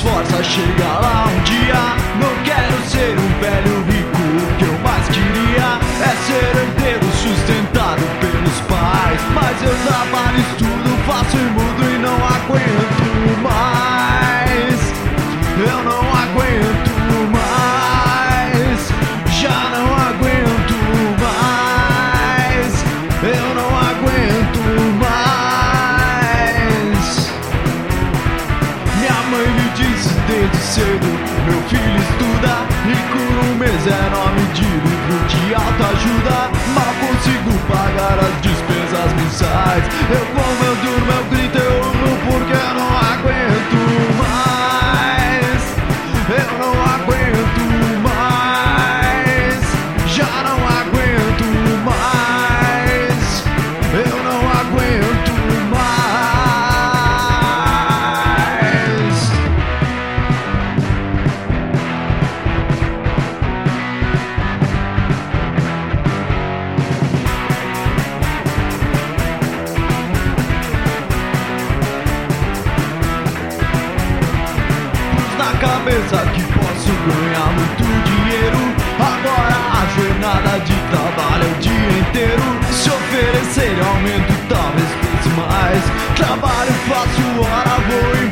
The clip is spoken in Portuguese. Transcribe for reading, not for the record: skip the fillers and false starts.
esforça, chega lá um dia. Não quero ser um velho rico, o que eu mais queria é ser herdeiro sustentado pelos pais. Mas eu trabalho, estudo, faço e mudo e não aguento mais. Eu não aguento mais, já não aguento mais. Eu não aguento mais. Minha mãe me disse desde cedo: meu filho estuda, e por um mês é nome de livro de autoajuda. Mal consigo pagar as despesas mensais. Eu como, eu durmo, eu grito, eu amo porque eu não aguento mais. Eu não aguento mais, já não aguento mais. Eu não aguento mais. Pus na cabeça que posso ganhar muito dinheiro. Agora a jornada de trabalho é o dia inteiro. Se oferecer aumento talvez pense mais. Trabalho, faço hora, vou e